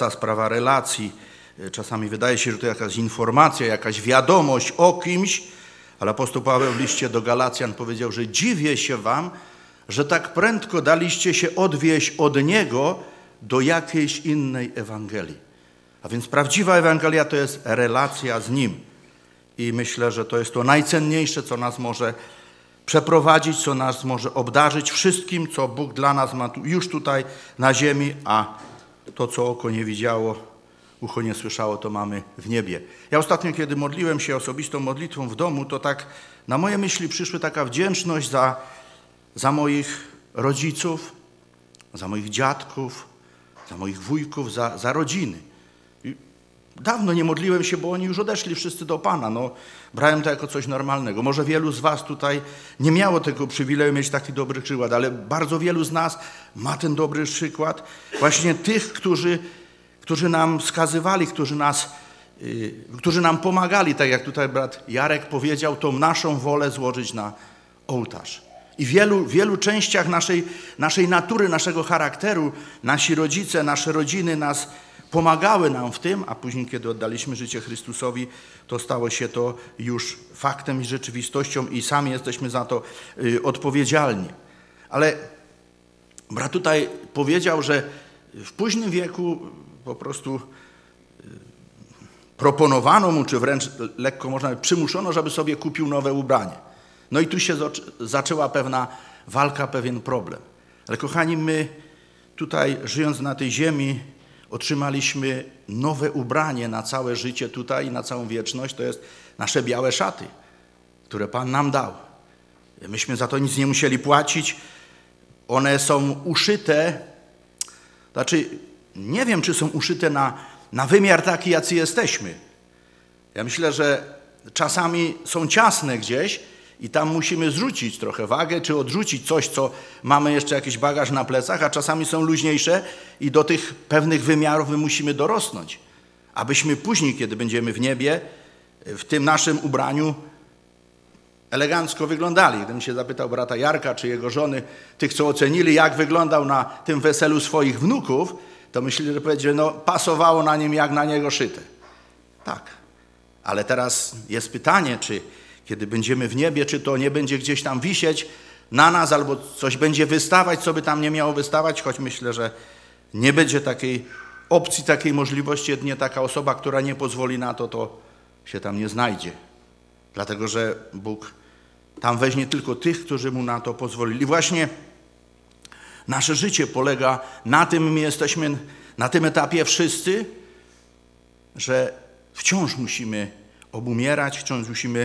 Ta sprawa relacji. Czasami wydaje się, że to jakaś informacja, jakaś wiadomość o kimś, ale apostoł Paweł w liście do Galacjan powiedział, że dziwię się wam, że tak prędko daliście się odwieść od Niego do jakiejś innej Ewangelii. A więc prawdziwa Ewangelia to jest relacja z Nim. I myślę, że to jest to najcenniejsze, co nas może przeprowadzić, co nas może obdarzyć wszystkim, co Bóg dla nas ma już tutaj na ziemi, a to, co oko nie widziało, ucho nie słyszało, to mamy w niebie. Ja ostatnio, kiedy modliłem się osobistą modlitwą w domu, to tak na moje myśli przyszła taka wdzięczność za moich rodziców, za moich dziadków, za moich wujków, za rodziny. I dawno nie modliłem się, bo oni już odeszli wszyscy do Pana. Brałem to jako coś normalnego. Może wielu z was tutaj nie miało tego przywileju mieć taki dobry przykład, ale bardzo wielu z nas ma ten dobry przykład. Właśnie tych, którzy nam wskazywali, którzy nam pomagali, tak jak tutaj brat Jarek powiedział, tą naszą wolę złożyć na ołtarz. I w wielu częściach naszej natury, naszego charakteru, nasi rodzice, nasze rodziny nas pomagały nam w tym, a później, kiedy oddaliśmy życie Chrystusowi, to stało się to już faktem i rzeczywistością i sami jesteśmy za to odpowiedzialni. Ale brat tutaj powiedział, że w późnym wieku po prostu proponowano mu, czy wręcz lekko można powiedzieć, przymuszono, żeby sobie kupił nowe ubranie. No i tu się zaczęła pewna walka, pewien problem. Ale kochani, my tutaj, żyjąc na tej ziemi, otrzymaliśmy nowe ubranie na całe życie tutaj i na całą wieczność. To jest nasze białe szaty, które Pan nam dał. Myśmy za to nic nie musieli płacić. One są uszyte, nie wiem, czy są uszyte na wymiar taki, jacy jesteśmy. Ja myślę, że czasami są ciasne gdzieś i tam musimy zrzucić trochę wagę, czy odrzucić coś, co mamy jeszcze jakiś bagaż na plecach, a czasami są luźniejsze i do tych pewnych wymiarów my musimy dorosnąć. Abyśmy później, kiedy będziemy w niebie, w tym naszym ubraniu elegancko wyglądali. Gdybym się zapytał brata Jarka, czy jego żony, tych, co ocenili, jak wyglądał na tym weselu swoich wnuków, to myśleli, że powiedzieli, że pasowało na nim jak na niego szyte. Tak. Ale teraz jest pytanie, czy kiedy będziemy w niebie, czy to nie będzie gdzieś tam wisieć na nas, albo coś będzie wystawać, co by tam nie miało wystawać, choć myślę, że nie będzie takiej opcji, takiej możliwości. Jedynie taka osoba, która nie pozwoli na to, to się tam nie znajdzie. Dlatego, że Bóg tam weźmie tylko tych, którzy Mu na to pozwolili. Właśnie nasze życie polega na tym, my jesteśmy na tym etapie wszyscy, że wciąż musimy obumierać, wciąż musimy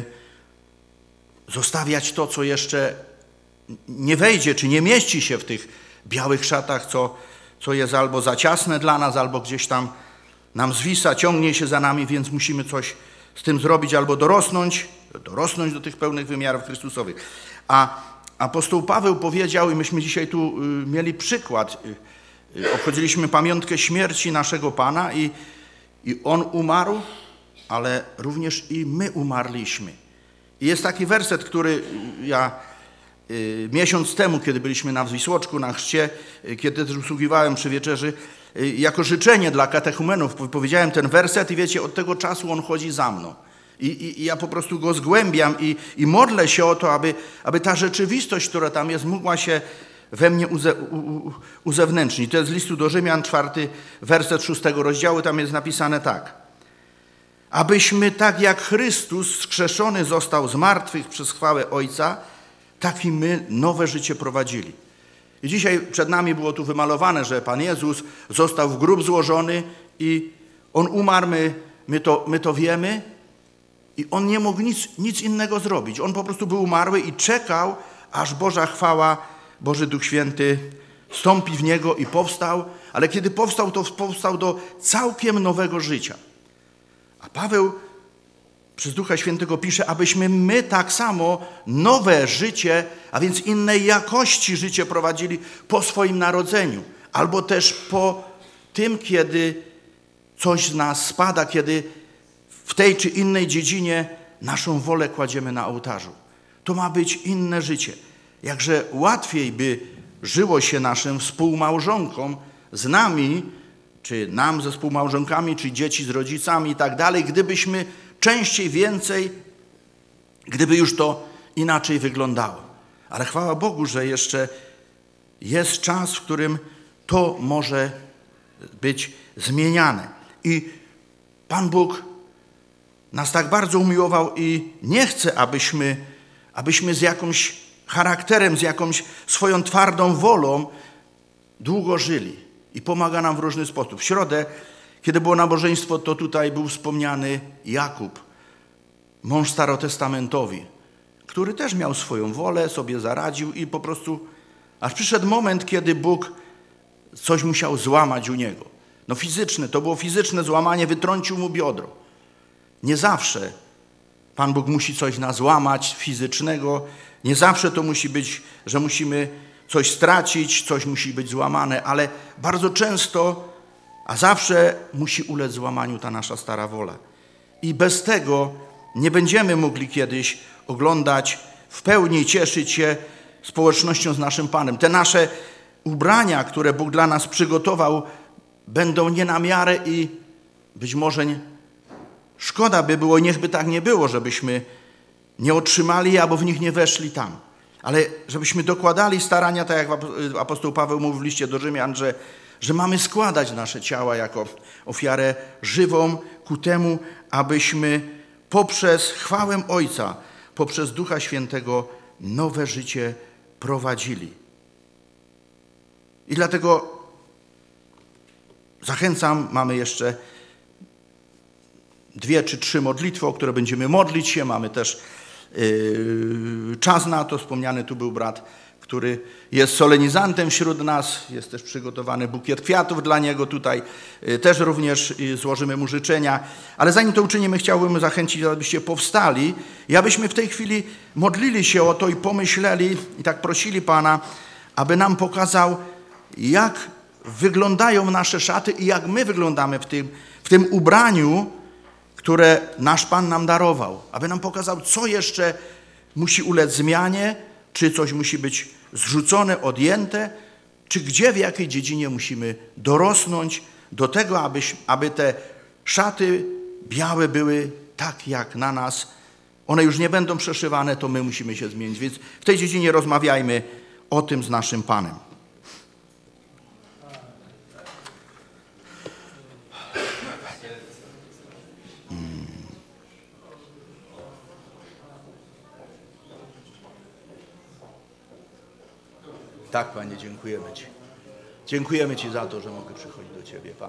zostawiać to, co jeszcze nie wejdzie, czy nie mieści się w tych białych szatach, co jest albo za ciasne dla nas, albo gdzieś tam nam zwisa, ciągnie się za nami, więc musimy coś z tym zrobić, albo dorosnąć do tych pełnych wymiarów Chrystusowych. A apostoł Paweł powiedział, i myśmy dzisiaj tu mieli przykład, obchodziliśmy pamiątkę śmierci naszego Pana i On umarł, ale również i my umarliśmy. I jest taki werset, który ja miesiąc temu, kiedy byliśmy na Wisłoczku, na chrzcie, kiedy też usługiwałem przy wieczerzy, jako życzenie dla katechumenów powiedziałem ten werset i wiecie, od tego czasu on chodzi za mną. I ja po prostu go zgłębiam i modlę się o to, aby ta rzeczywistość, która tam jest, mogła się we mnie uzewnętrznić. To jest z listu do Rzymian, 4 werset 6 rozdziału, tam jest napisane tak. Abyśmy tak jak Chrystus wskrzeszony został z martwych przez chwałę Ojca, tak i my nowe życie prowadzili. I dzisiaj przed nami było tu wymalowane, że Pan Jezus został w grób złożony i On umarł, my to wiemy i On nie mógł nic innego zrobić. On po prostu był umarły i czekał, aż Boża chwała, Boży Duch Święty wstąpi w Niego i powstał, ale kiedy powstał, to powstał do całkiem nowego życia. A Paweł przez Ducha Świętego pisze, abyśmy my tak samo nowe życie, a więc innej jakości życie prowadzili po swoim narodzeniu. Albo też po tym, kiedy coś z nas spada, kiedy w tej czy innej dziedzinie naszą wolę kładziemy na ołtarzu. To ma być inne życie. Jakże łatwiej by żyło się naszym współmałżonkom z nami, czy nam ze współmałżonkami, czy dzieci z rodzicami i tak dalej, gdybyśmy częściej, więcej, gdyby już to inaczej wyglądało. Ale chwała Bogu, że jeszcze jest czas, w którym to może być zmieniane. I Pan Bóg nas tak bardzo umiłował i nie chce, abyśmy z jakimś charakterem, z jakąś swoją twardą wolą długo żyli. I pomaga nam w różny sposób. W środę, kiedy było nabożeństwo, to tutaj był wspomniany Jakub, mąż starotestamentowy, który też miał swoją wolę, sobie zaradził i po prostu aż przyszedł moment, kiedy Bóg coś musiał złamać u niego. No fizyczne, to było fizyczne złamanie, wytrącił mu biodro. Nie zawsze Pan Bóg musi coś nas złamać fizycznego, nie zawsze to musi być, że musimy coś stracić, coś musi być złamane, ale bardzo często, a zawsze musi ulec złamaniu ta nasza stara wola. I bez tego nie będziemy mogli kiedyś oglądać w pełni i cieszyć się społecznością z naszym Panem. Te nasze ubrania, które Bóg dla nas przygotował, będą nie na miarę i być może szkoda by było, niechby tak nie było, żebyśmy nie otrzymali albo w nich nie weszli tam. Ale żebyśmy dokładali starania, tak jak apostoł Paweł mówił w liście do Rzymian, że mamy składać nasze ciała jako ofiarę żywą ku temu, abyśmy poprzez chwałę Ojca, poprzez Ducha Świętego nowe życie prowadzili. I dlatego zachęcam, mamy jeszcze 2 czy 3 modlitwy, o które będziemy modlić się. Mamy też czas na to. Wspomniany tu był brat, który jest solenizantem wśród nas. Jest też przygotowany bukiet kwiatów dla niego. Tutaj też również złożymy mu życzenia. Ale zanim to uczynimy, chciałbym zachęcić, abyście powstali i abyśmy w tej chwili modlili się o to i pomyśleli i tak prosili Pana, aby nam pokazał, jak wyglądają nasze szaty i jak my wyglądamy w tym ubraniu, które nasz Pan nam darował. Aby nam pokazał, co jeszcze musi ulec zmianie, czy coś musi być zrzucone, odjęte, czy gdzie, w jakiej dziedzinie musimy dorosnąć do tego, aby te szaty białe były tak jak na nas. One już nie będą przeszywane, to my musimy się zmienić. Więc w tej dziedzinie rozmawiajmy o tym z naszym Panem. Tak, Panie, dziękujemy Ci. Dziękujemy Ci za to, że mogę przychodzić do Ciebie, Panie.